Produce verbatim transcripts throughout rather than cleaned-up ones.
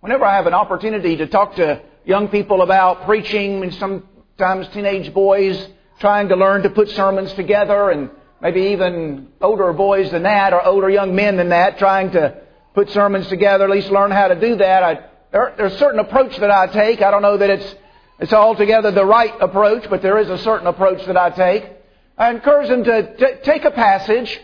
Whenever I have an opportunity to talk to young people about preaching, and sometimes teenage boys trying to learn to put sermons together, and maybe even older boys than that, or older young men than that, trying to put sermons together, at least learn how to do that. I, there, there's a certain approach that I take. I don't know that it's it's altogether the right approach, but there is a certain approach that I take. I encourage them to t- take a passage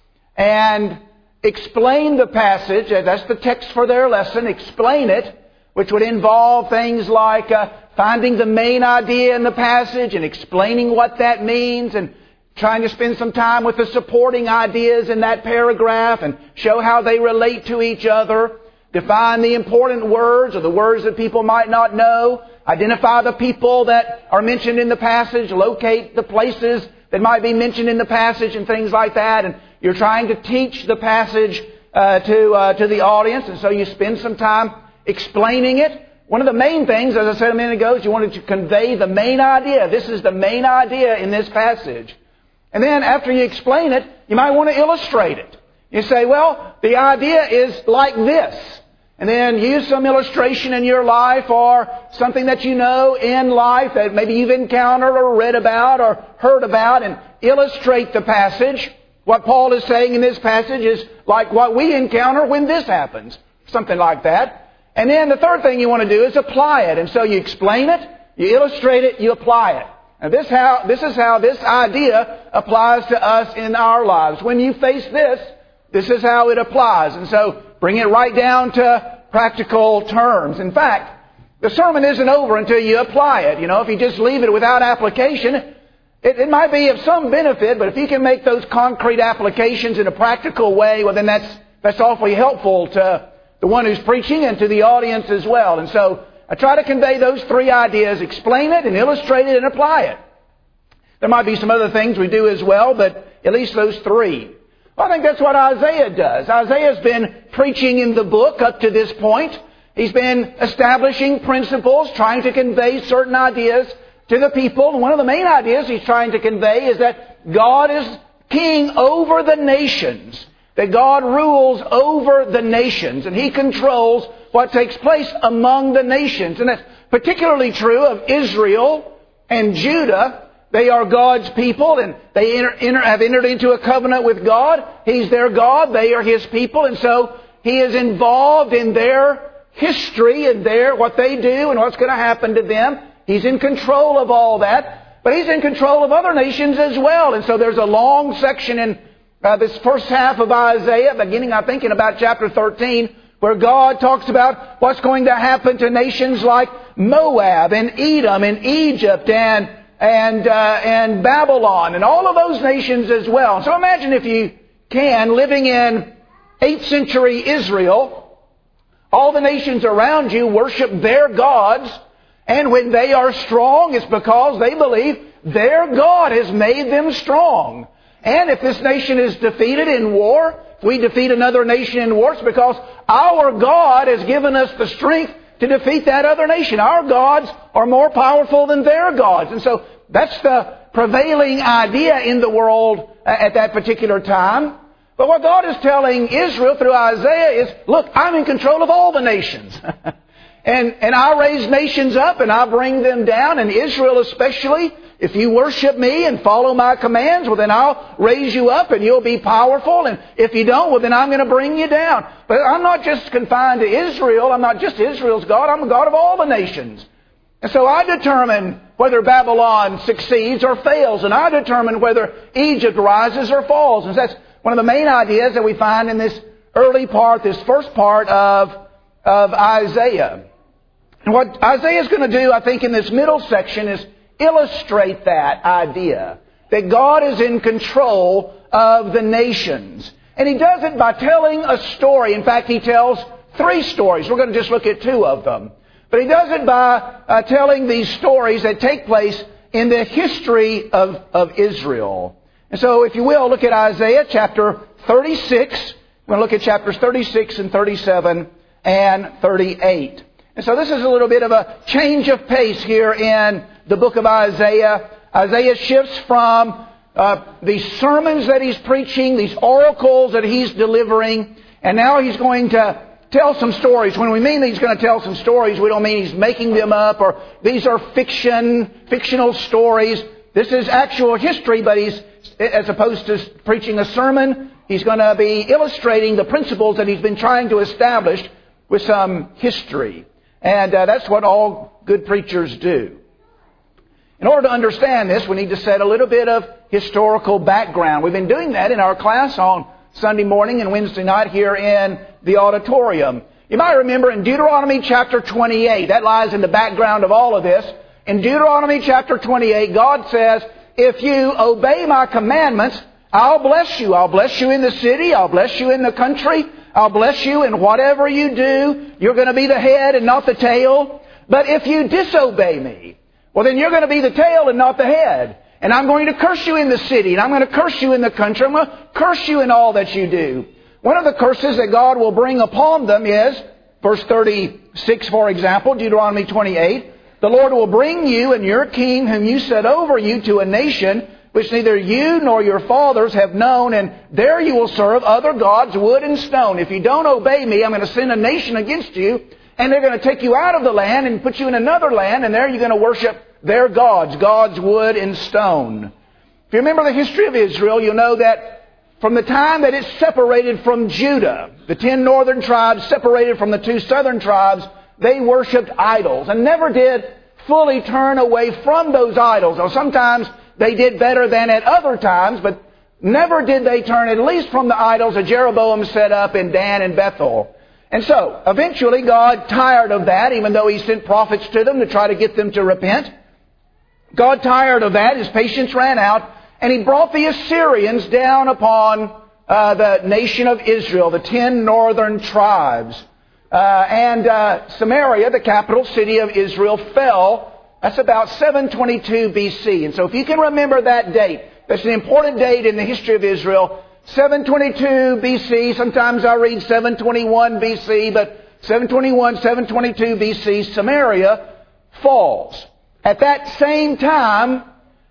and explain the passage. That's the text for their lesson. Explain it, which would involve things like uh, finding the main idea in the passage and explaining what that means, and trying to spend some time with the supporting ideas in that paragraph and show how they relate to each other. Define the important words or the words that people might not know. Identify the people that are mentioned in the passage. Locate the places that might be mentioned in the passage and things like that. And you're trying to teach the passage uh, to uh, to the audience, and so you spend some time explaining it. One of the main things, as I said a minute ago, is you wanted to convey the main idea. This is the main idea in this passage. And then after you explain it, you might want to illustrate it. You say, well, the idea is like this. And then use some illustration in your life or something that you know in life that maybe you've encountered or read about or heard about, and illustrate the passage. What Paul is saying in this passage is like what we encounter when this happens. Something like that. And then the third thing you want to do is apply it. And so you explain it, you illustrate it, you apply it. And this how this is how this idea applies to us in our lives. When you face this, this is how it applies. And so bring it right down to practical terms. In fact, the sermon isn't over until you apply it. You know, if you just leave it without application, it, it might be of some benefit, but if you can make those concrete applications in a practical way, well, then that's that's awfully helpful to the one who's preaching and to the audience as well. And so I try to convey those three ideas, explain it and illustrate it and apply it. There might be some other things we do as well, but at least those three. Well, I think that's what Isaiah does. Isaiah's been preaching in the book up to this point. He's been establishing principles, trying to convey certain ideas to the people. And one of the main ideas he's trying to convey is that God is king over the nations. That God rules over the nations, and He controls what takes place among the nations. And that's particularly true of Israel and Judah. They are God's people, and they enter, enter, have entered into a covenant with God. He's their God. They are His people. And so He is involved in their history and their what they do and what's going to happen to them. He's in control of all that. But He's in control of other nations as well. And so there's a long section in uh, this first half of Isaiah, beginning, I think, in about chapter thirteen, where God talks about what's going to happen to nations like Moab and Edom and Egypt and and uh, and Babylon and all of those nations as well. So imagine, if you can, living in eighth century Israel. All the nations around you worship their gods, and when they are strong, it's because they believe their God has made them strong. And if this nation is defeated in war, if we defeat another nation in war, it's because our God has given us the strength to defeat that other nation. Our gods are more powerful than their gods. And so that's the prevailing idea in the world at that particular time. But what God is telling Israel through Isaiah is, look, I'm in control of all the nations. and and I raise nations up and I bring them down, and Israel especially. If you worship me and follow my commands, well, then I'll raise you up and you'll be powerful. And if you don't, well, then I'm going to bring you down. But I'm not just confined to Israel. I'm not just Israel's God. I'm the God of all the nations. And so I determine whether Babylon succeeds or fails. And I determine whether Egypt rises or falls. And that's one of the main ideas that we find in this early part, this first part of, of Isaiah. And what Isaiah is going to do, I think, in this middle section is illustrate that idea, that God is in control of the nations. And He does it by telling a story. In fact, He tells three stories. We're going to just look at two of them. But He does it by uh, telling these stories that take place in the history of, of Israel. And so, if you will, look at Isaiah chapter thirty-six. We're going to look at chapters thirty-six and thirty-seven and thirty-eight. And so this is a little bit of a change of pace here in the book of Isaiah. Isaiah shifts from uh, these sermons that he's preaching, these oracles that he's delivering, and now he's going to tell some stories. When we mean he's going to tell some stories, we don't mean he's making them up or these are fiction, fictional stories. This is actual history, but he's, as opposed to preaching a sermon, he's going to be illustrating the principles that he's been trying to establish with some history. And uh, that's what all good preachers do. In order to understand this, we need to set a little bit of historical background. We've been doing that in our class on Sunday morning and Wednesday night here in the auditorium. You might remember in Deuteronomy chapter twenty-eight, that lies in the background of all of this. In Deuteronomy chapter twenty-eight, God says, if you obey my commandments, I'll bless you. I'll bless you in the city. I'll bless you in the country. I'll bless you in whatever you do. You're going to be the head and not the tail. But if you disobey me, well, then you're going to be the tail and not the head. And I'm going to curse you in the city, and I'm going to curse you in the country. I'm going to curse you in all that you do. One of the curses that God will bring upon them is, verse thirty-six, for example, Deuteronomy twenty-eight, the Lord will bring you and your king whom you set over you to a nation which neither you nor your fathers have known, and there you will serve other gods, wood and stone. If you don't obey me, I'm going to send a nation against you, and they're going to take you out of the land and put you in another land, and there you're going to worship their gods, gods, wood and stone. If you remember the history of Israel, you'll know that from the time that it separated from Judah, the ten northern tribes separated from the two southern tribes, they worshipped idols and never did fully turn away from those idols. Now, sometimes they did better than at other times, but never did they turn at least from the idols that Jeroboam set up in Dan and Bethel. And so, eventually, God, tired of that, even though He sent prophets to them to try to get them to repent, God, tired of that, His patience ran out, and He brought the Assyrians down upon uh, the nation of Israel, the ten northern tribes. Uh, and uh, Samaria, the capital city of Israel, fell. That's about seven twenty-two B C. And so if you can remember that date, that's an important date in the history of Israel. seven twenty-two B C, sometimes I read seven twenty-one B C, but seven twenty-one, seven twenty-two B C, Samaria falls. At that same time,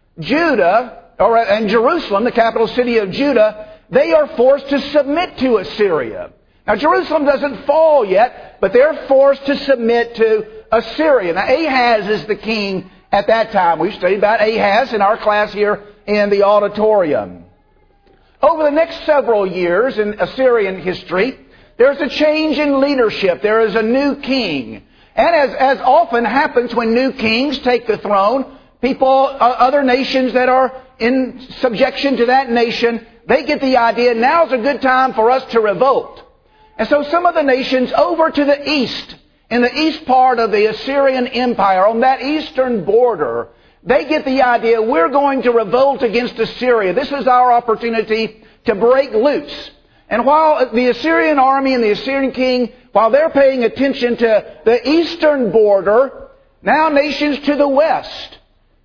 Judah, or and Jerusalem, the capital city of Judah, they are forced to submit to Assyria. Now, Jerusalem doesn't fall yet, but they're forced to submit to Assyria. Now, Ahaz is the king at that time. We've studied about Ahaz in our class here in the auditorium. Over the next several years in Assyrian history, there's a change in leadership. There is a new king. And as, as often happens when new kings take the throne, people, uh, other nations that are in subjection to that nation, they get the idea, now's a good time for us to revolt. And so some of the nations over to the east, in the east part of the Assyrian Empire, on that eastern border, they get the idea, we're going to revolt against Assyria. This is our opportunity to break loose. And while the Assyrian army and the Assyrian king, while they're paying attention to the eastern border, now nations to the west,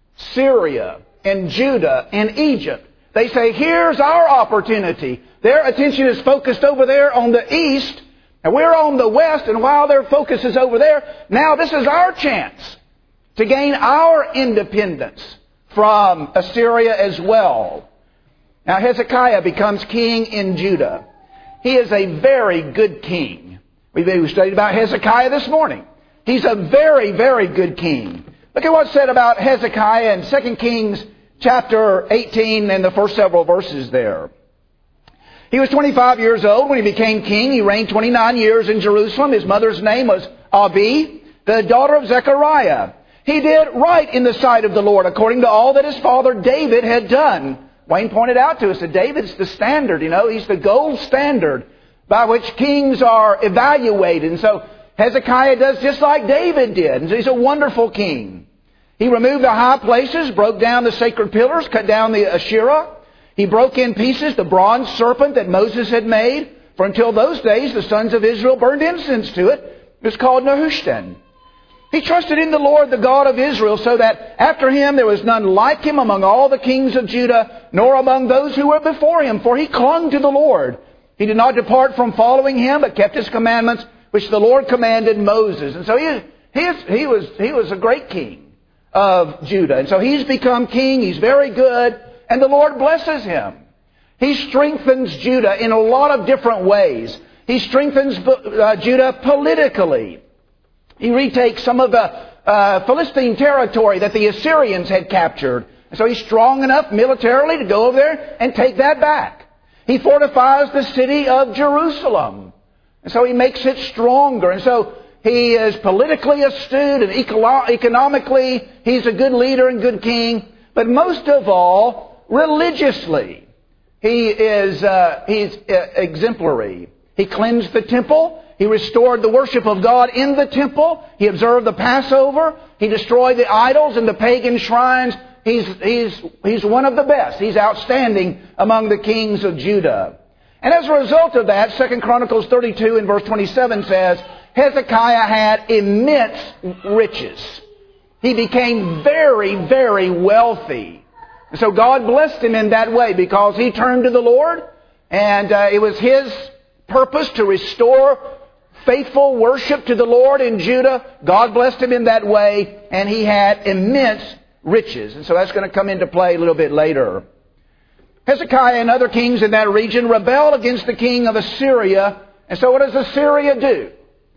Syria and Judah and Egypt, they say, here's our opportunity. Their attention is focused over there on the east, and we're on the west, and while their focus is over there, now this is our chance to gain our independence from Assyria as well. Now Hezekiah becomes king in Judah. He is a very good king. We've studied about Hezekiah this morning. He's a very, very good king. Look at what's said about Hezekiah in Second Kings chapter eighteen and the first several verses there. He was twenty-five years old when he became king. He reigned twenty-nine years in Jerusalem. His mother's name was Abi, the daughter of Zechariah. He did right in the sight of the Lord, according to all that his father David had done. Wayne pointed out to us that David's the standard, you know. He's the gold standard by which kings are evaluated. And so Hezekiah does just like David did. And so he's a wonderful king. He removed the high places, broke down the sacred pillars, cut down the Asherah. He broke in pieces the bronze serpent that Moses had made. For until those days, the sons of Israel burned incense to it. It was called Nehushtan. He trusted in the Lord, the God of Israel, so that after him there was none like him among all the kings of Judah, nor among those who were before him. For he clung to the Lord. He did not depart from following him, but kept his commandments, which the Lord commanded Moses. And so he, he, is, he, was, he was a great king of Judah. And so he's become king. He's very good. And the Lord blesses him. He strengthens Judah in a lot of different ways. He strengthens uh, Judah politically. He retakes some of the uh, Philistine territory that the Assyrians had captured. And so he's strong enough militarily to go over there and take that back. He fortifies the city of Jerusalem. And so he makes it stronger. And so he is politically astute and eco- economically he's a good leader and good king. But most of all, religiously, he is uh, he's uh, exemplary. He cleansed the temple. He restored the worship of God in the temple. He observed the Passover. He destroyed the idols and the pagan shrines. He's, he's, he's one of the best. He's outstanding among the kings of Judah. And as a result of that, Second Chronicles thirty-two and verse twenty-seven says, Hezekiah had immense riches. He became very, very wealthy. And so God blessed him in that way because he turned to the Lord, and uh, it was his purpose to restore faithful worship to the Lord in Judah. God blessed him in that way, and he had immense riches. And so that's going to come into play a little bit later. Hezekiah and other kings in that region rebelled against the king of Assyria. And so what does Assyria do?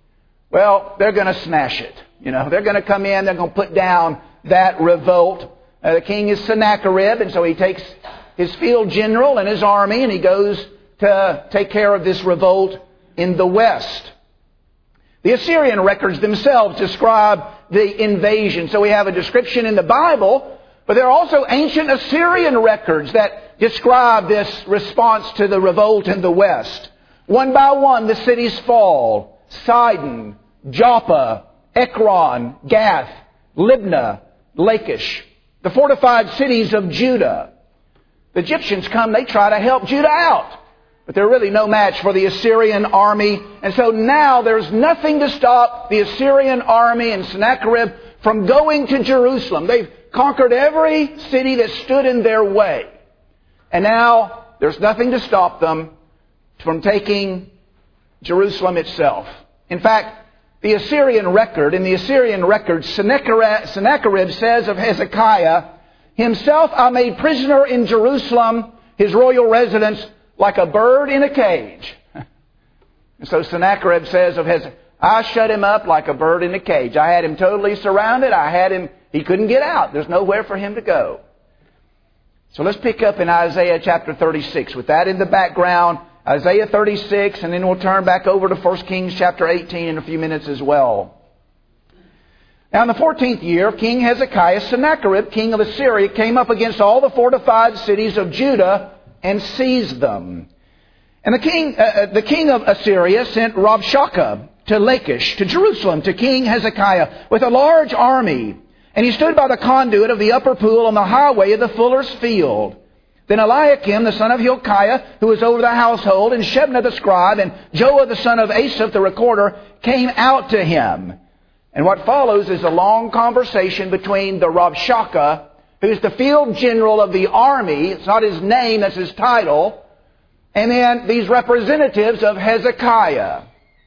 Well, they're going to smash it. You know, they're going to come in, they're going to put down that revolt. Uh, the king is Sennacherib, and so he takes his field general and his army, and he goes to take care of this revolt in the west. The Assyrian records themselves describe the invasion. So we have a description in the Bible, but there are also ancient Assyrian records that describe this response to the revolt in the west. One by one, the cities fall. Sidon, Joppa, Ekron, Gath, Libnah, Lachish, the fortified cities of Judah. The Egyptians come, they try to help Judah out. But they're really no match for the Assyrian army. And so now there's nothing to stop the Assyrian army and Sennacherib from going to Jerusalem. They've conquered every city that stood in their way. And now there's nothing to stop them from taking Jerusalem itself. In fact, the Assyrian record, in the Assyrian record, Sennacherib, Sennacherib says of Hezekiah, himself I made prisoner in Jerusalem, his royal residence, like a bird in a cage. And so Sennacherib says of Hezekiah, I shut him up like a bird in a cage. I had him totally surrounded. I had him, he couldn't get out. There's nowhere for him to go. So let's pick up in Isaiah chapter thirty-six. With that in the background, Isaiah thirty-six, and then we'll turn back over to First Kings chapter eighteen in a few minutes as well. Now in the fourteenth year of King Hezekiah, Sennacherib, king of Assyria, came up against all the fortified cities of Judah and seized them. And the king, uh, the king of Assyria sent Rabshakeh to Lachish, to Jerusalem, to King Hezekiah, with a large army. And he stood by the conduit of the upper pool on the highway of the fuller's field. Then Eliakim, the son of Hilkiah, who was over the household, and Shebna the scribe, and Joah the son of Asaph the recorder, came out to him. And what follows is a long conversation between the Rabshakeh, who's the field general of the army. It's not his name, that's his title. And then these representatives of Hezekiah.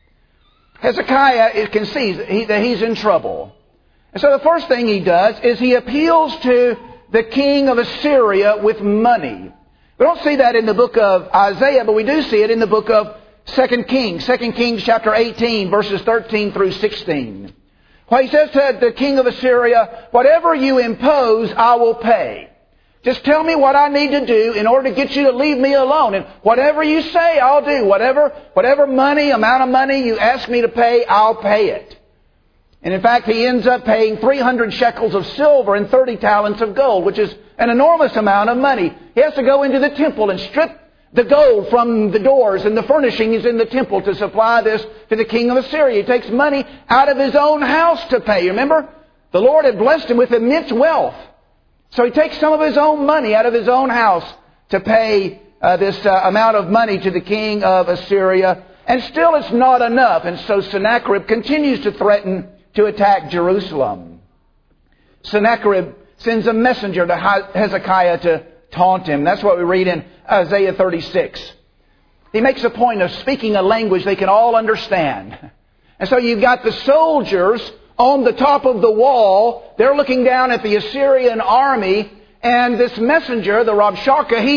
Hezekiah can see that he's in trouble. And so the first thing he does is he appeals to the king of Assyria with money. We don't see that in the book of Isaiah, but we do see it in the book of Second Kings. Second Kings chapter eighteen, verses thirteen through sixteen. Well, he says to the king of Assyria, whatever you impose, I will pay. Just tell me what I need to do in order to get you to leave me alone. And whatever you say, I'll do. Whatever, whatever money, amount of money you ask me to pay, I'll pay it. And in fact, he ends up paying three hundred shekels of silver and thirty talents of gold, which is an enormous amount of money. He has to go into the temple and strip the gold from the doors and the furnishings in the temple to supply this to the king of Assyria. He takes money out of his own house to pay. Remember, the Lord had blessed him with immense wealth. So he takes some of his own money out of his own house to pay uh, this uh, amount of money to the king of Assyria. And still it's not enough. And so Sennacherib continues to threaten to attack Jerusalem. Sennacherib sends a messenger to Hezekiah to taunt him. That's what we read in Isaiah thirty-six. He makes a point of speaking a language they can all understand. And so you've got the soldiers on the top of the wall. They're looking down at the Assyrian army. And this messenger, the Rabshakeh, he's,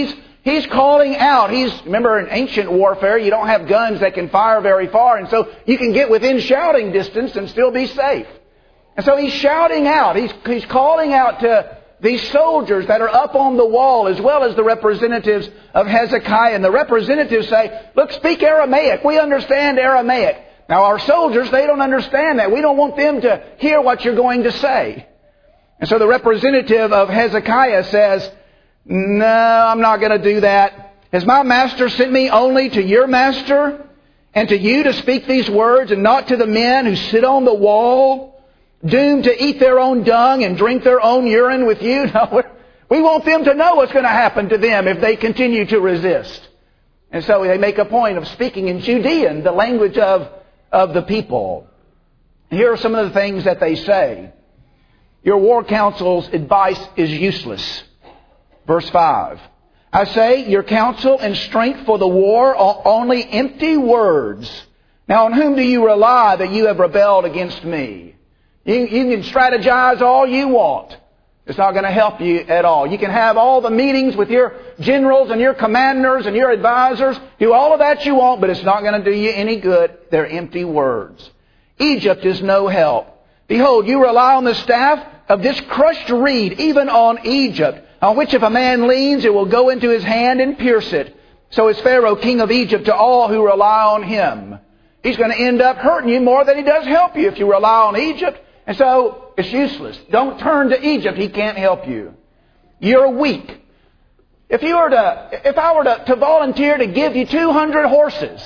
He's calling out. He's, remember in ancient warfare, you don't have guns that can fire very far, and so you can get within shouting distance and still be safe. And so he's shouting out. He's, he's calling out to these soldiers that are up on the wall, as well as the representatives of Hezekiah. And the representatives say, look, speak Aramaic. We understand Aramaic. Now our soldiers, they don't understand that. We don't want them to hear what you're going to say. And so the representative of Hezekiah says, no, I'm not going to do that. Has my master sent me only to your master and to you to speak these words and not to the men who sit on the wall, doomed to eat their own dung and drink their own urine with you? No, we want them to know what's going to happen to them if they continue to resist. And so they make a point of speaking in Judean, the language of, of the people. Here are some of the things that they say. Your war council's advice is useless. Verse five. I say, your counsel and strength for the war are only empty words. Now on whom do you rely that you have rebelled against me? You, you can strategize all you want. It's not going to help you at all. You can have all the meetings with your generals and your commanders and your advisors. Do all of that you want, but it's not going to do you any good. They're empty words. Egypt is no help. Behold, you rely on the staff of this crushed reed, even on Egypt, on which if a man leans, it will go into his hand and pierce it. So is Pharaoh, king of Egypt, to all who rely on him. He's going to end up hurting you more than he does help you if you rely on Egypt. And so it's useless. Don't turn to Egypt. He can't help you. You're weak. If you were to, if I were to, to volunteer to give you two hundred horses,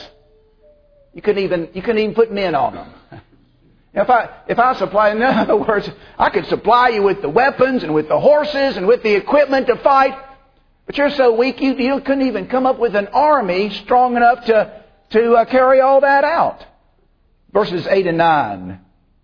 you couldn't even, you couldn't even put men on them. If I, if I supply, in other words, I could supply you with the weapons and with the horses and with the equipment to fight, but you're so weak you, you couldn't even come up with an army strong enough to, to uh, carry all that out. Verses eight and nine.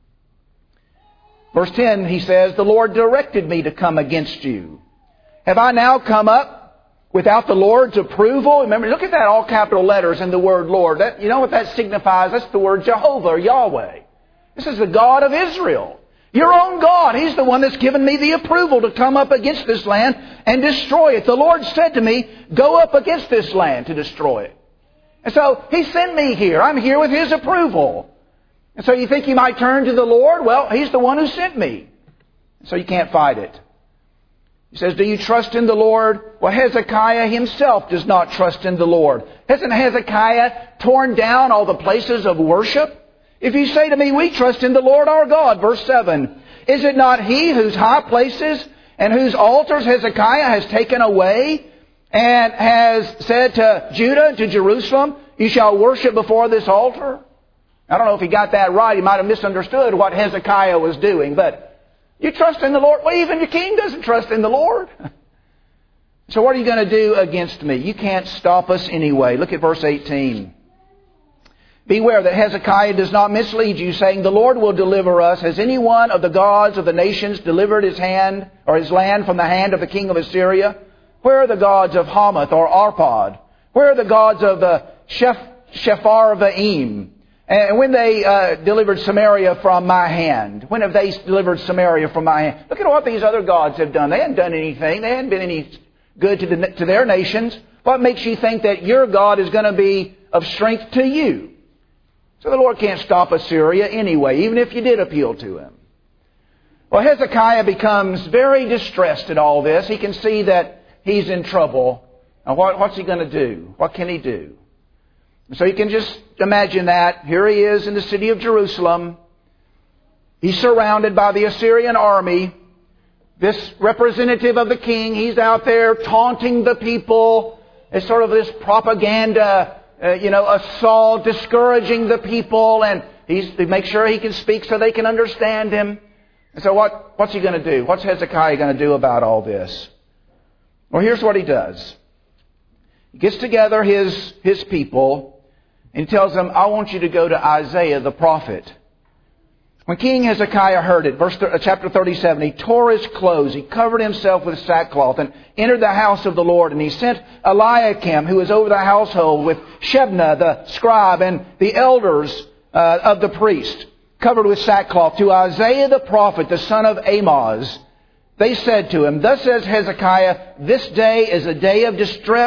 Verse ten, he says, the Lord directed me to come against you. Have I now come up without the Lord's approval? Remember, look at that, all capital letters in the word Lord. That, you know what that signifies? That's the word Jehovah or Yahweh. This is the God of Israel. Your own God. He's the one that's given me the approval to come up against this land and destroy it. The Lord said to me, go up against this land to destroy it. And so He sent me here. I'm here with His approval. And so you think you might turn to the Lord? Well, He's the one who sent me. So you can't fight it. He says, do you trust in the Lord? Well, Hezekiah himself does not trust in the Lord. Hasn't Hezekiah torn down all the places of worship? If you say to me, we trust in the Lord our God, verse seven, is it not He whose high places and whose altars Hezekiah has taken away and has said to Judah and to Jerusalem, you shall worship before this altar? I don't know if he got that right. He might have misunderstood what Hezekiah was doing, but you trust in the Lord. Well, even your king doesn't trust in the Lord. So what are you going to do against me? You can't stop us anyway. Look at verse eighteen. Beware that Hezekiah does not mislead you, saying, the Lord will deliver us. Has any one of the gods of the nations delivered his hand or his land from the hand of the king of Assyria? Where are the gods of Hamath or Arpad? Where are the gods of the Sheph- Shepharvaim? And when they uh, delivered Samaria from my hand? When have they delivered Samaria from my hand? Look at what these other gods have done. They hadn't done anything. They hadn't been any good to, the, to their nations. What makes you think that your God is going to be of strength to you? So the Lord can't stop Assyria anyway, even if you did appeal to Him. Well, Hezekiah becomes very distressed at all this. He can see that he's in trouble. Now, what, what's he going to do? What can he do? So you can just imagine that. Here he is in the city of Jerusalem. He's surrounded by the Assyrian army. This representative of the king, he's out there taunting the people. It's sort of this propaganda Uh, you know, assault, discouraging the people, and he's to make sure he can speak so they can understand him. And so what, what's he going to do? What's Hezekiah going to do about all this? Well, here's what he does. He gets together his, his people and he tells them, I want you to go to Isaiah the prophet. When King Hezekiah heard it, verse th- chapter thirty-seven, he tore his clothes, he covered himself with sackcloth, and entered the house of the Lord. And he sent Eliakim, who was over the household, with Shebna the scribe and the elders uh, of the priest, covered with sackcloth, to Isaiah the prophet, the son of Amoz. They said to him, thus says Hezekiah, this day is a day of distress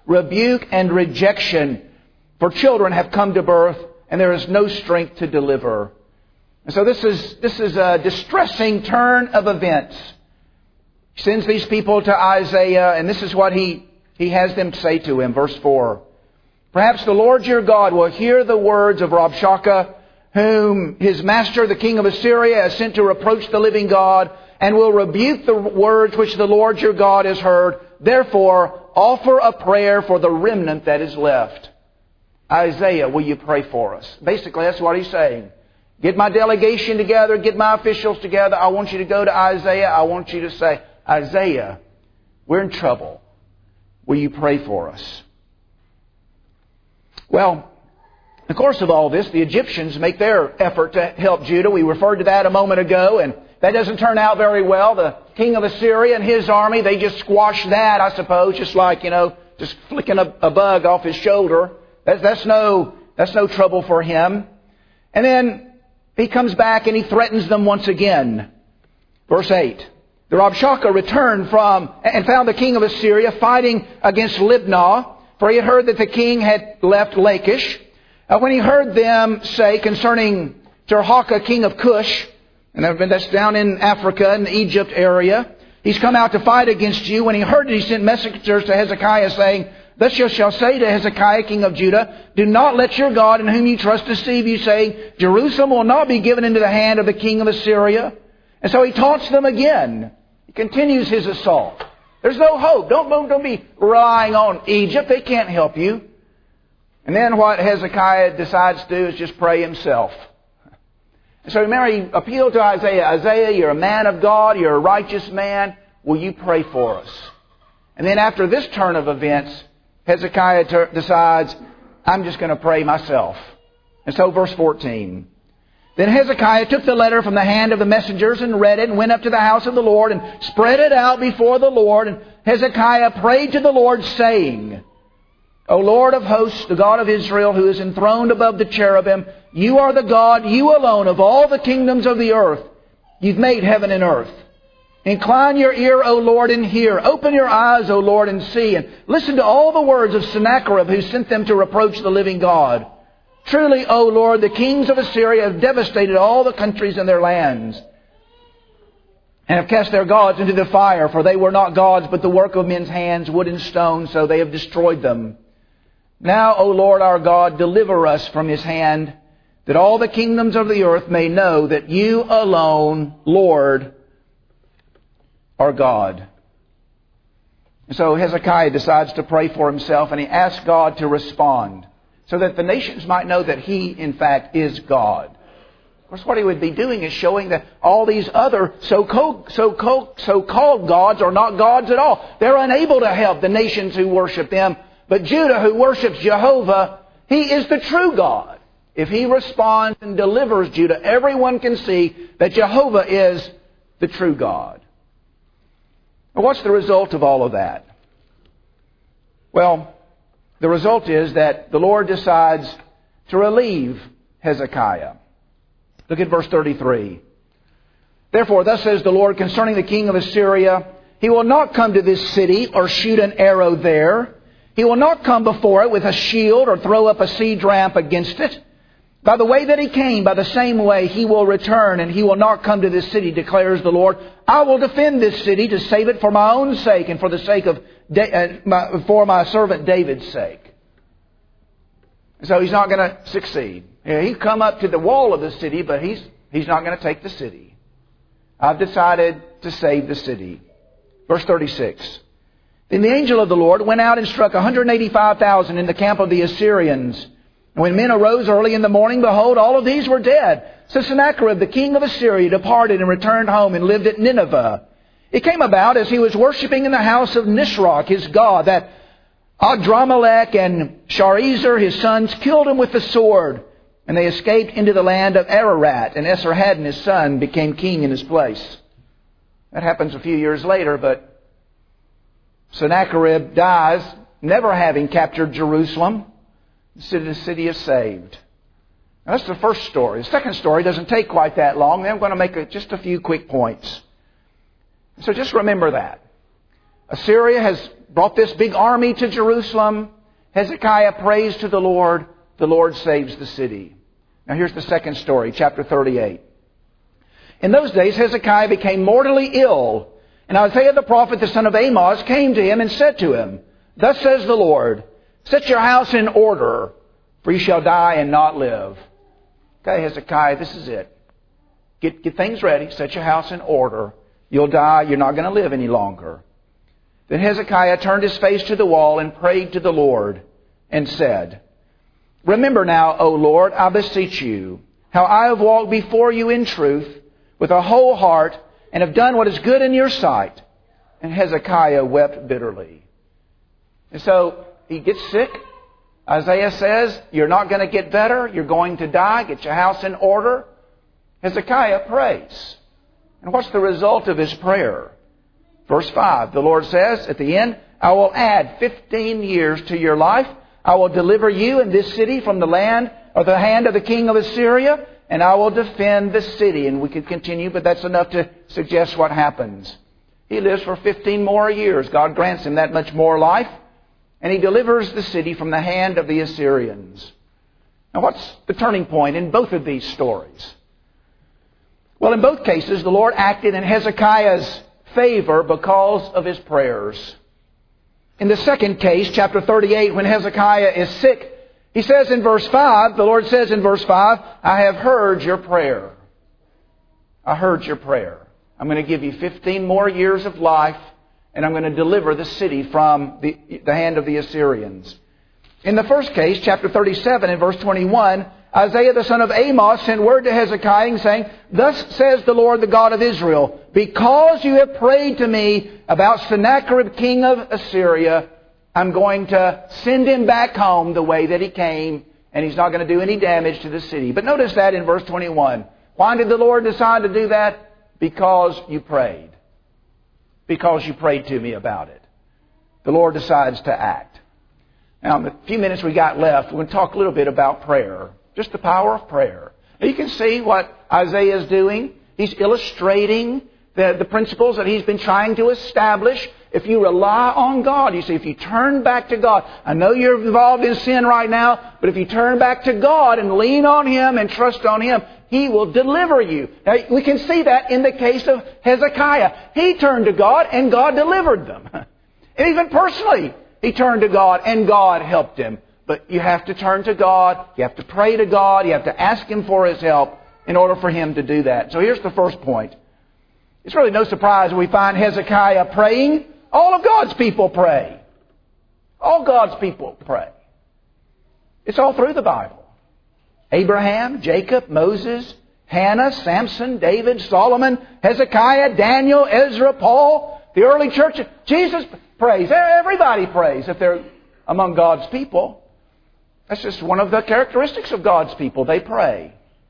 rebuke and rejection. For children have come to birth, and there is no strength to deliver. And so this is, this is a distressing turn of events. He sends these people to Isaiah, and this is what he, he has them say to him. Verse four. Perhaps the Lord your God will hear the words of Rabshakeh, whom his master, the king of Assyria, has sent to reproach the living God, and will rebuke the words which the Lord your God has heard. Therefore, offer a prayer for the remnant that is left. Isaiah, will you pray for us? Basically, that's what he's saying. Get my delegation together, get my officials together. I want you to go to Isaiah. I want you to say, Isaiah, we're in trouble. Will you pray for us? Well, in the course of all this, the Egyptians make their effort to help Judah. We referred to that a moment ago, and that doesn't turn out very well. The king of Assyria and his army, they just squash that, I suppose, just like, you know, just flicking a, a bug off his shoulder. That's, that's no, that's no trouble for him. And then he comes back and he threatens them once again. Verse eight. The Rabshakeh returned from and found the king of Assyria fighting against Libnah, for he had heard that the king had left Lachish. Uh, when he heard them say concerning Tirhakah, king of Cush, and that's down in Africa, in the Egypt area, he's come out to fight against you. When he heard it, he sent messengers to Hezekiah saying, Thus you shall say to Hezekiah, king of Judah, Do not let your God in whom you trust deceive you, saying, Jerusalem will not be given into the hand of the king of Assyria. And so he taunts them again. He continues his assault. There's no hope. Don't, don't, don't be relying on Egypt. They can't help you. And then what Hezekiah decides to do is just pray himself. And so remember, he appealed to Isaiah. Isaiah, you're a man of God. You're a righteous man. Will you pray for us? And then after this turn of events, Hezekiah ter- decides, I'm just going to pray myself. And so verse fourteen. Then Hezekiah took the letter from the hand of the messengers and read it and went up to the house of the Lord and spread it out before the Lord. And Hezekiah prayed to the Lord, saying, O Lord of hosts, the God of Israel, who is enthroned above the cherubim, you are the God, you alone, of all the kingdoms of the earth. You've made heaven and earth. Incline your ear, O Lord, and hear. Open your eyes, O Lord, and see. And listen to all the words of Sennacherib, who sent them to reproach the living God. Truly, O Lord, the kings of Assyria have devastated all the countries and their lands, and have cast their gods into the fire, for they were not gods, but the work of men's hands, wood and stone, so they have destroyed them. Now, O Lord our God, deliver us from his hand, that all the kingdoms of the earth may know that you alone, Lord, are God. And so Hezekiah decides to pray for himself, and he asks God to respond, so that the nations might know that he, in fact, is God. Of course, what he would be doing is showing that all these other so-called, so-called, so-called gods are not gods at all. They're unable to help the nations who worship them. But Judah, who worships Jehovah, he is the true God. If he responds and delivers Judah, everyone can see that Jehovah is the true God. Now, what's the result of all of that? Well, the result is that the Lord decides to relieve Hezekiah. Look at verse thirty-three. Therefore, thus says the Lord concerning the king of Assyria, he will not come to this city or shoot an arrow there. He will not come before it with a shield or throw up a siege ramp against it. By the way that he came, by the same way he will return, and he will not come to this city, declares the Lord. I will defend this city to save it for my own sake and for the sake of Da- uh, my, for my servant David's sake. So he's not going to succeed. Yeah, he'd come up to the wall of the city, but he's he's not going to take the city. I've decided to save the city. Verse thirty-six. Then the angel of the Lord went out and struck one hundred eighty-five thousand in the camp of the Assyrians. And when men arose early in the morning, behold, all of these were dead. So Sennacherib, the king of Assyria, departed and returned home and lived at Nineveh. It came about as he was worshipping in the house of Nisroch, his god, that Adramelech and Sharezer, his sons, killed him with the sword. And they escaped into the land of Ararat, and Esarhaddon, his son, became king in his place. That happens a few years later, but Sennacherib dies, never having captured Jerusalem. The city is saved. Now, that's the first story. The second story doesn't take quite that long. Then I'm going to make a, just a few quick points. So just remember that. Assyria has brought this big army to Jerusalem. Hezekiah prays to the Lord. The Lord saves the city. Now here's the second story, chapter thirty-eight. In those days, Hezekiah became mortally ill. And Isaiah the prophet, the son of Amoz, came to him and said to him, Thus says the Lord, set your house in order, for you shall die and not live. Okay, Hezekiah, this is it. Get, get things ready. Set your house in order. You'll die. You're not going to live any longer. Then Hezekiah turned his face to the wall and prayed to the Lord and said, Remember now, O Lord, I beseech you, how I have walked before you in truth with a whole heart and have done what is good in your sight. And Hezekiah wept bitterly. And so he gets sick. Isaiah says, you're not going to get better. You're going to die. Get your house in order. Hezekiah prays. And what's the result of his prayer? Verse five, the Lord says at the end, I will add fifteen years to your life. I will deliver you and this city from the land or the hand of the king of Assyria, and I will defend the city. And we could continue, but that's enough to suggest what happens. He lives for fifteen more years. God grants him that much more life, and he delivers the city from the hand of the Assyrians. Now, what's the turning point in both of these stories? Well, in both cases, the Lord acted in Hezekiah's favor because of his prayers. In the second case, chapter thirty-eight, when Hezekiah is sick, he says in verse five, the Lord says in verse five, I have heard your prayer. I heard your prayer. I'm going to give you fifteen more years of life, and I'm going to deliver the city from the, the hand of the Assyrians. In the first case, chapter thirty-seven, in verse twenty-one, Isaiah the son of Amoz sent word to Hezekiah saying, Thus says the Lord, the God of Israel, because you have prayed to me about Sennacherib, king of Assyria, I'm going to send him back home the way that he came, and he's not going to do any damage to the city. But notice that in verse twenty-one. Why did the Lord decide to do that? Because you prayed. Because you prayed to me about it. The Lord decides to act. Now, in the few minutes we got left, we're going to talk a little bit about prayer. Just the power of prayer. Now, you can see what Isaiah is doing. He's illustrating the, the principles that he's been trying to establish. If you rely on God, you see, if you turn back to God, I know you're involved in sin right now, but if you turn back to God and lean on Him and trust on Him, He will deliver you. Now, we can see that in the case of Hezekiah. He turned to God and God delivered them. And even personally, he turned to God and God helped him. But you have to turn to God, you have to pray to God, you have to ask Him for His help in order for Him to do that. So here's the first point. It's really no surprise we find Hezekiah praying. All of God's people pray. All God's people pray. It's all through the Bible. Abraham, Jacob, Moses, Hannah, Samson, David, Solomon, Hezekiah, Daniel, Ezra, Paul, the early church. Jesus prays. Everybody prays if they're among God's people. That's just one of the characteristics of God's people. They pray.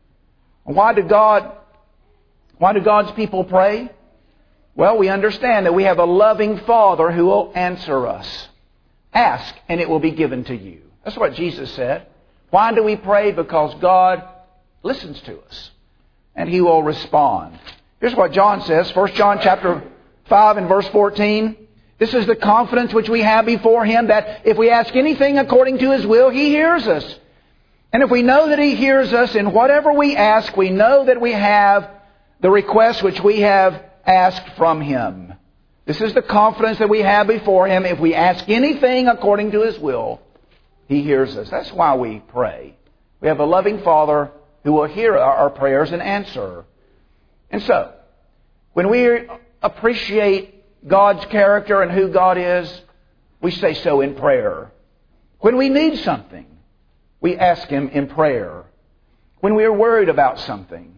Why do God, why do God's people pray? Well, we understand that we have a loving Father who will answer us. Ask, and it will be given to you. That's what Jesus said. Why do we pray? Because God listens to us, and He will respond. Here's what John says, First John chapter five and verse fourteen. This is the confidence which we have before Him, that if we ask anything according to His will, He hears us. And if we know that He hears us in whatever we ask, we know that we have the request which we have asked from Him. This is the confidence that we have before Him. If we ask anything according to His will, He hears us. That's why we pray. We have a loving Father who will hear our prayers and answer. And so, when we appreciate God's character and who God is, we say so in prayer. When we need something, we ask Him in prayer. When we are worried about something,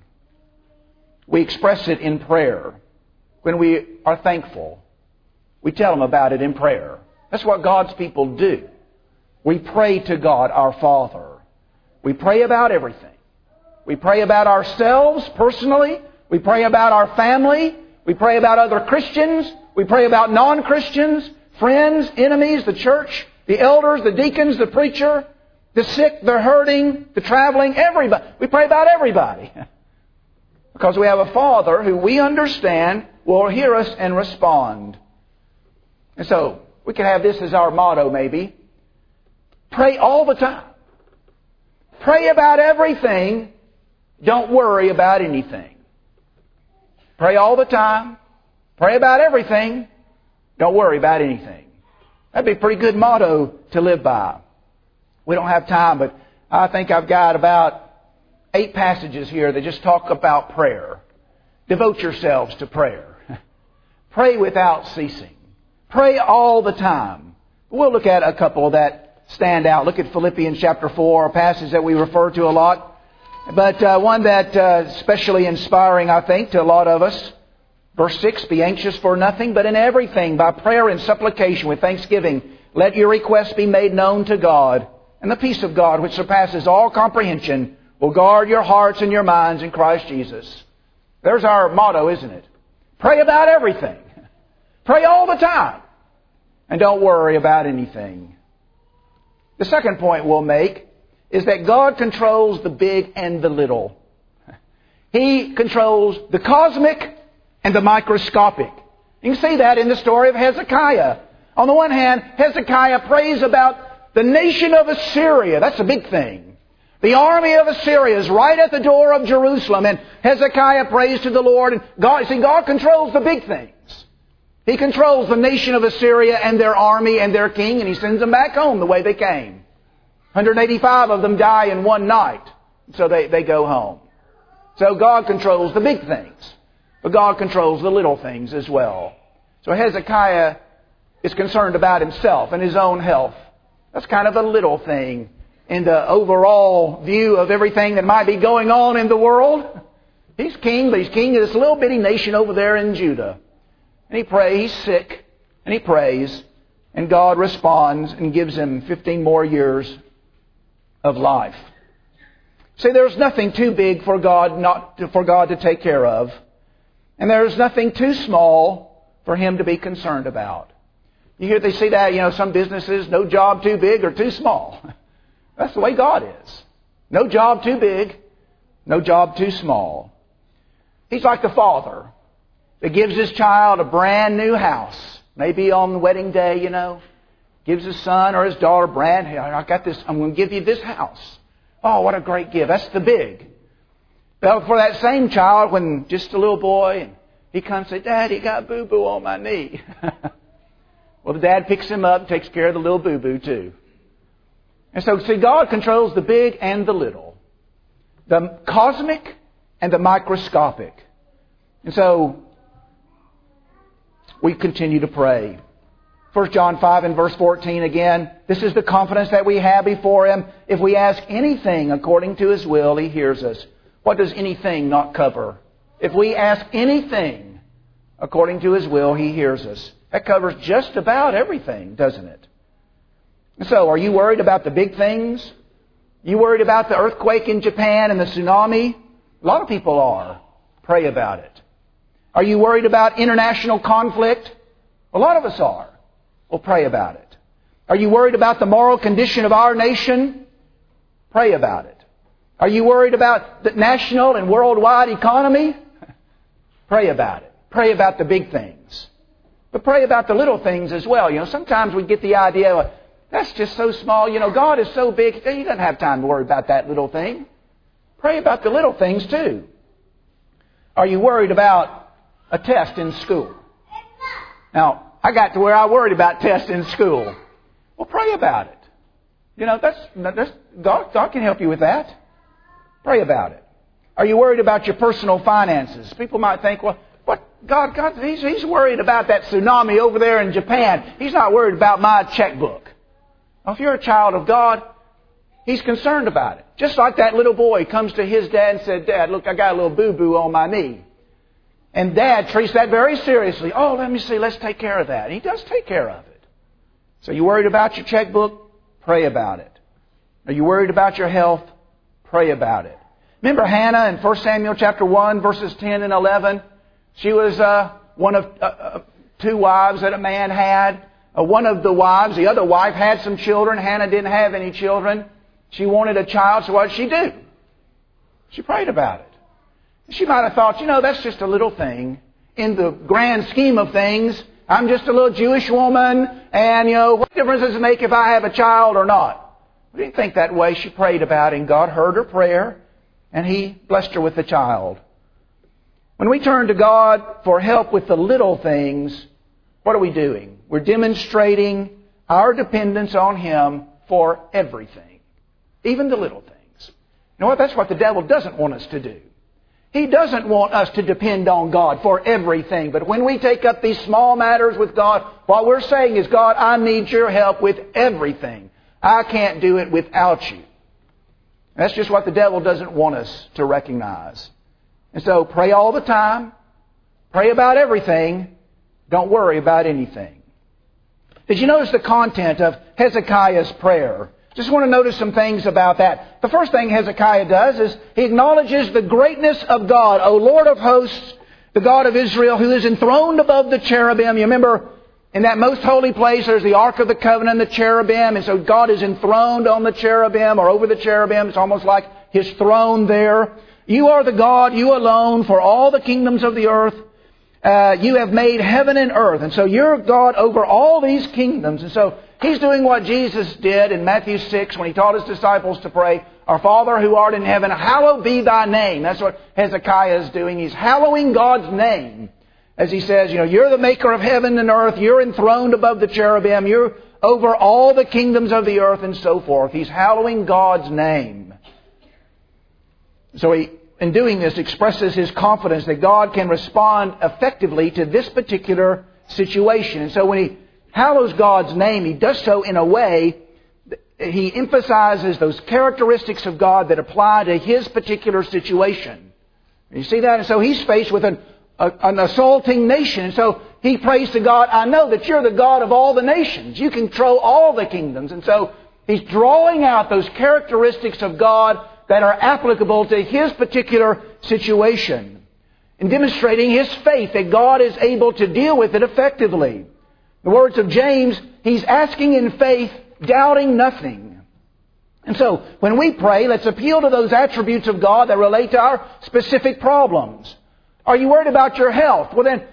we express it in prayer. When we are thankful, we tell Him about it in prayer. That's what God's people do. We pray to God, our Father. We pray about everything. We pray about ourselves personally. We pray about our family. We pray about other Christians. We pray about non-Christians, friends, enemies, the church, the elders, the deacons, the preacher, the sick, the hurting, the traveling, everybody. We pray about everybody. Because we have a Father who we understand will hear us and respond. And so, We could have this as our motto maybe. Pray all the time. Pray about everything. Don't worry about anything. Pray all the time. Pray about everything. Don't worry about anything. That'd be a pretty good motto to live by. We don't have time, but I think I've got about eight passages here that just talk about prayer. Devote yourselves to prayer. Pray without ceasing. Pray all the time. We'll look at a couple that stand out. Look at Philippians chapter four, a passage that we refer to a lot. But uh, one that uh, especially inspiring, I think, to a lot of us. Verse six, be anxious for nothing, but in everything, by prayer and supplication with thanksgiving, let your requests be made known to God. And the peace of God, which surpasses all comprehension, will guard your hearts and your minds in Christ Jesus. There's our motto, isn't it? Pray about everything. Pray all the time. And don't worry about anything. The second point we'll make is that God controls the big and the little. He controls the cosmic and the microscopic. You can see that in the story of Hezekiah. On the one hand, Hezekiah prays about the nation of Assyria. That's a big thing. The army of Assyria is right at the door of Jerusalem, and Hezekiah prays to the Lord. And God, see, God controls the big things. He controls the nation of Assyria and their army and their king, and He sends them back home the way they came. one hundred eighty-five of them die in one night, so they, they go home. So God controls the big things, but God controls the little things as well. So Hezekiah is concerned about himself and his own health. That's kind of a little thing in the overall view of everything that might be going on in the world. He's king, but he's king of this little bitty nation over there in Judah. And he prays, he's sick, and he prays, and God responds and gives him fifteen more years of life. See, there's nothing too big for God not to, for God to take care of, and there's nothing too small for Him to be concerned about. You hear they say that, you know, some businesses, no job too big or too small. That's the way God is. No job too big, no job too small. He's like the father that gives his child a brand new house. Maybe on the wedding day, you know, gives his son or his daughter a brand, hey, I got this, I'm going to give you this house. Oh, what a great gift. That's the big. But for that same child, when just a little boy, and he comes and says, Daddy, got boo-boo on my knee. Well, the dad picks him up and takes care of the little boo-boo too. And so, see, God controls the big and the little. The cosmic and the microscopic. And so, we continue to pray. First John five and verse fourteen again. This is the confidence that we have before Him. If we ask anything according to His will, He hears us. What does anything not cover? If we ask anything according to His will, He hears us. That covers just about everything, doesn't it? So, are you worried about the big things? You worried about the earthquake in Japan and the tsunami? A lot of people are. Pray about it. Are you worried about international conflict? A lot of us are. Well, pray about it. Are you worried about the moral condition of our nation? Pray about it. Are you worried about the national and worldwide economy? Pray about it. Pray about the big things. But pray about the little things as well. You know, sometimes we get the idea, well, that's just so small. You know, God is so big, He doesn't have time to worry about that little thing. Pray about the little things too. Are you worried about a test in school? Now, I got to where I worried about tests in school. Well, pray about it. You know, that's, that's God, God can help you with that. Pray about it. Are you worried about your personal finances? People might think, well, what? God, God, he's, he's worried about that tsunami over there in Japan. He's not worried about my checkbook. Well, if you're a child of God, He's concerned about it. Just like that little boy comes to his dad and said, Dad, look, I got a little boo-boo on my knee. And Dad treats that very seriously. Oh, let me see, let's take care of that. And He does take care of it. So you worried about your checkbook? Pray about it. Are you worried about your health? Pray about it. Remember Hannah in First Samuel chapter one, verses ten and eleven? She was uh, one of uh, uh, two wives that a man had. Uh, one of the wives, the other wife, had some children. Hannah didn't have any children. She wanted a child, so what did she do? She prayed about it. She might have thought, you know, that's just a little thing. In the grand scheme of things, I'm just a little Jewish woman, and, you know, what difference does it make if I have a child or not? We didn't think that way. She prayed about it, and God heard her prayer, and He blessed her with a child. When we turn to God for help with the little things, what are we doing? We're demonstrating our dependence on Him for everything, even the little things. You know what? That's what the devil doesn't want us to do. He doesn't want us to depend on God for everything. But when we take up these small matters with God, what we're saying is, God, I need your help with everything. I can't do it without you. That's just what the devil doesn't want us to recognize. And so pray all the time. Pray about everything. Don't worry about anything. Did you notice the content of Hezekiah's prayer? Just want to notice some things about that. The first thing Hezekiah does is he acknowledges the greatness of God, O Lord of hosts, the God of Israel, who is enthroned above the cherubim. You remember, in that most holy place, there's the Ark of the Covenant, the cherubim. And so God is enthroned on the cherubim or over the cherubim. It's almost like His throne there. You are the God, you alone, for all the kingdoms of the earth. Uh, you have made heaven and earth. And so you're God over all these kingdoms. And so He's doing what Jesus did in Matthew six when He taught His disciples to pray, Our Father who art in heaven, hallowed be Thy name. That's what Hezekiah is doing. He's hallowing God's name. As he says, you know, you're the maker of heaven and earth. You're enthroned above the cherubim. You're over all the kingdoms of the earth and so forth. He's hallowing God's name. So he, in doing this, expresses his confidence that God can respond effectively to this particular situation. And so when he hallows God's name, he does so in a way, he emphasizes those characteristics of God that apply to his particular situation. You see that? And so he's faced with an, a, an assaulting nation. And so he prays to God, I know that you're the God of all the nations. You control all the kingdoms. And so he's drawing out those characteristics of God that are applicable to his particular situation, and demonstrating his faith that God is able to deal with it effectively. The words of James, he's asking in faith, doubting nothing. And so, when we pray, let's appeal to those attributes of God that relate to our specific problems. Are you worried about your health? Well then,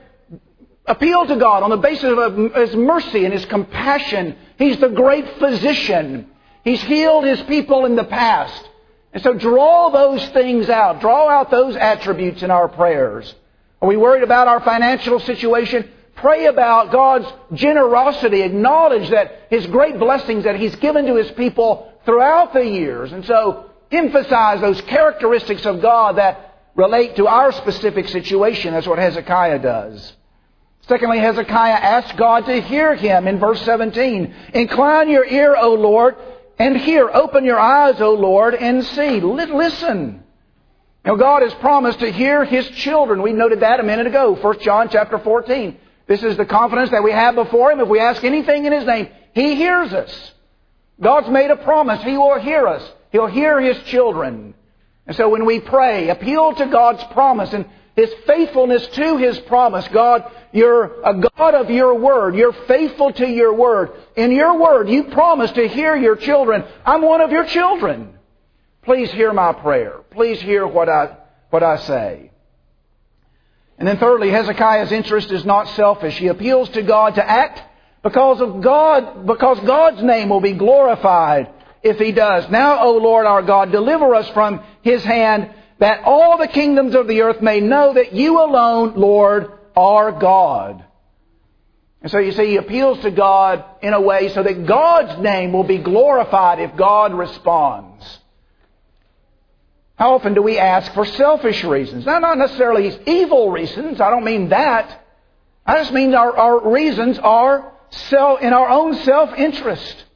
appeal to God on the basis of His mercy and His compassion. He's the great physician. He's healed His people in the past. And so draw those things out. Draw out those attributes in our prayers. Are we worried about our financial situation? Pray about God's generosity. Acknowledge that His great blessings that He's given to His people throughout the years. And so emphasize those characteristics of God that relate to our specific situation. That's what Hezekiah does. Secondly, Hezekiah asks God to hear him in verse seventeen. Incline your ear, O Lord, and hear. Open your eyes, O Lord, and see. Listen. Now, God has promised to hear His children. We noted that a minute ago. First John chapter fourteen. This is the confidence that we have before Him. If we ask anything in His name, He hears us. God's made a promise. He will hear us. He'll hear His children. And so when we pray, appeal to God's promise and His faithfulness to His promise. God, you're a God of your word. You're faithful to your word. In your word, you promise to hear your children. I'm one of your children. Please hear my prayer. Please hear what I, what I say. And then thirdly, Hezekiah's interest is not selfish. He appeals to God to act because of God, because God's name will be glorified if He does. Now, O Lord our God, deliver us from His hand, that all the kingdoms of the earth may know that You alone, Lord, are God. And so you see, he appeals to God in a way so that God's name will be glorified if God responds. How often do we ask for selfish reasons? Now, not necessarily evil reasons. I don't mean that. I just mean our, our reasons are self, in our own self-interest.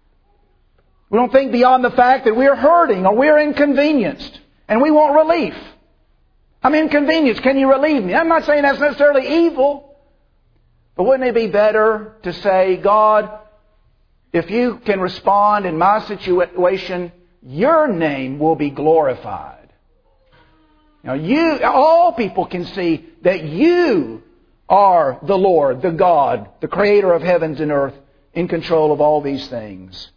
We don't think beyond the fact that we're hurting or we're inconvenienced and we want relief. I'm inconvenienced. Can you relieve me? I'm not saying that's necessarily evil. But wouldn't it be better to say, God, if You can respond in my situation, Your name will be glorified. Now, you, all people can see that You are the Lord, the God, the Creator of heavens and earth, in control of all these things.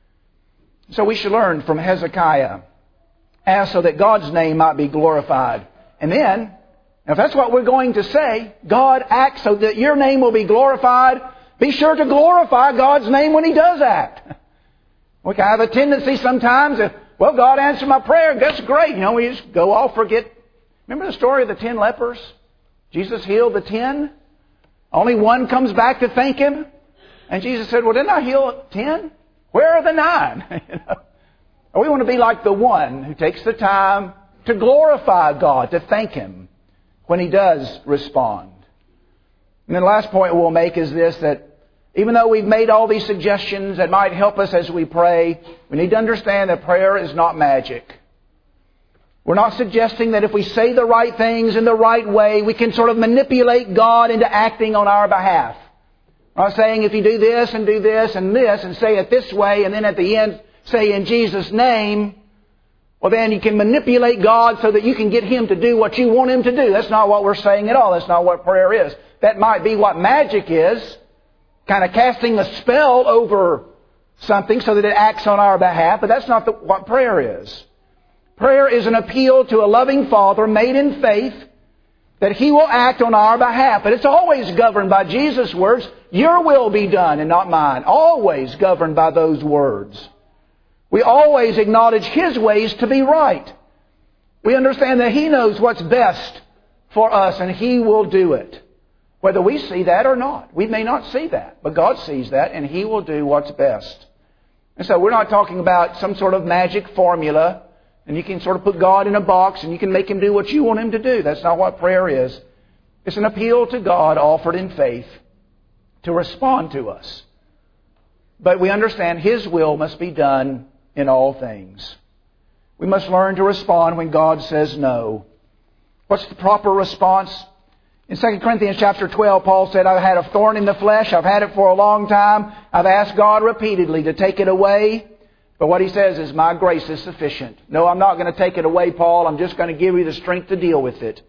So we should learn from Hezekiah, ask so that God's name might be glorified. And then, Now, if that's what we're going to say, God acts so that your name will be glorified, be sure to glorify God's name when He does act. We can have a tendency sometimes of, well, God answered my prayer. That's great. You know, we just go off, forget. Remember the story of the ten lepers? Jesus healed the ten. Only one comes back to thank Him. And Jesus said, well, didn't I heal ten? Where are the nine? You know? We want to be like the one who takes the time to glorify God, to thank Him when He does respond. And then the last point we'll make is this, that even though we've made all these suggestions that might help us as we pray, we need to understand that prayer is not magic. We're not suggesting that if we say the right things in the right way, we can sort of manipulate God into acting on our behalf. We're not saying if you do this and do this and this and say it this way and then at the end say in Jesus' name, well then you can manipulate God so that you can get Him to do what you want Him to do. That's not what we're saying at all. That's not what prayer is. That might be what magic is, kind of casting a spell over something so that it acts on our behalf, but that's not the, what prayer is. Prayer is an appeal to a loving Father made in faith that He will act on our behalf. But it's always governed by Jesus' words, your will be done and not mine. Always governed by those words. We always acknowledge His ways to be right. We understand that He knows what's best for us and He will do it. Whether we see that or not. We may not see that, but God sees that and He will do what's best. And so we're not talking about some sort of magic formula and you can sort of put God in a box and you can make Him do what you want Him to do. That's not what prayer is. It's an appeal to God offered in faith to respond to us. But we understand His will must be done in all things. We must learn to respond when God says no. What's the proper response? In Second Corinthians chapter twelve, Paul said, I've had a thorn in the flesh. I've had it for a long time. I've asked God repeatedly to take it away. But what he says is, my grace is sufficient. No, I'm not going to take it away, Paul. I'm just going to give you the strength to deal with it.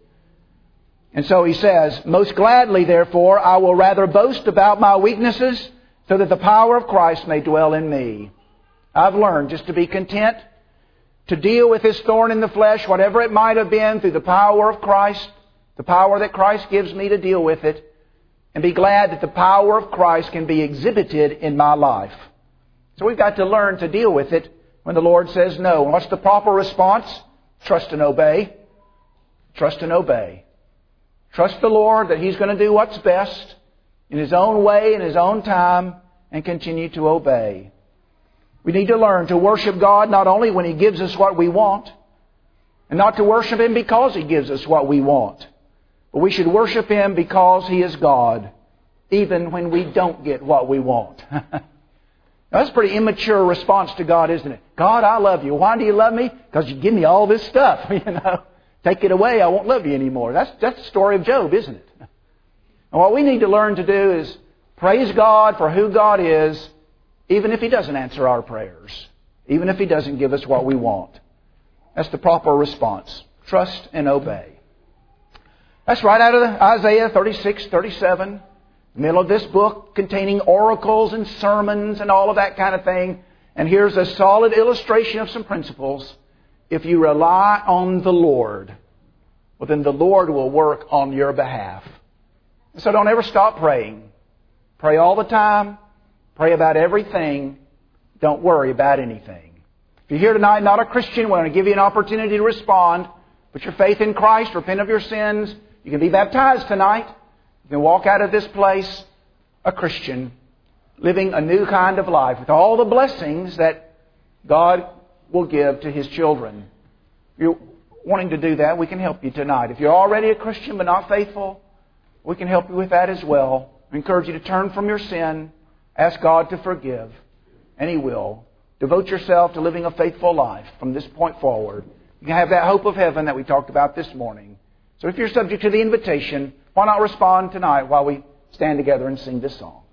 And so he says, most gladly, therefore, I will rather boast about my weaknesses so that the power of Christ may dwell in me. I've learned just to be content to deal with this thorn in the flesh, whatever it might have been, through the power of Christ, the power that Christ gives me to deal with it, and be glad that the power of Christ can be exhibited in my life. So we've got to learn to deal with it when the Lord says no. And what's the proper response? Trust and obey. Trust and obey. Trust the Lord that He's going to do what's best in His own way, in His own time, and continue to obey. We need to learn to worship God not only when He gives us what we want, and not to worship Him because He gives us what we want, but we should worship Him because He is God, even when we don't get what we want. Now, that's a pretty immature response to God, isn't it? God, I love you. Why do you love me? Because you give me all this stuff. You know, take it away, I won't love you anymore. That's that's the story of Job, isn't it? And what we need to learn to do is praise God for who God is, even if He doesn't answer our prayers, even if He doesn't give us what we want. That's the proper response. Trust and obey. That's right out of Isaiah thirty-six, thirty-seven. The middle of this book containing oracles and sermons and all of that kind of thing. And here's a solid illustration of some principles. If you rely on the Lord, well then the Lord will work on your behalf. So don't ever stop praying. Pray all the time. Pray about everything. Don't worry about anything. If you're here tonight not a Christian, we're going to give you an opportunity to respond. Put your faith in Christ. Repent of your sins. You can be baptized tonight. You can walk out of this place a Christian, living a new kind of life with all the blessings that God will give to His children. If you're wanting to do that, we can help you tonight. If you're already a Christian but not faithful, we can help you with that as well. We encourage you to turn from your sin, ask God to forgive, and He will. Devote yourself to living a faithful life from this point forward. You can have that hope of heaven that we talked about this morning. So if you're subject to the invitation, why not respond tonight while we stand together and sing this song?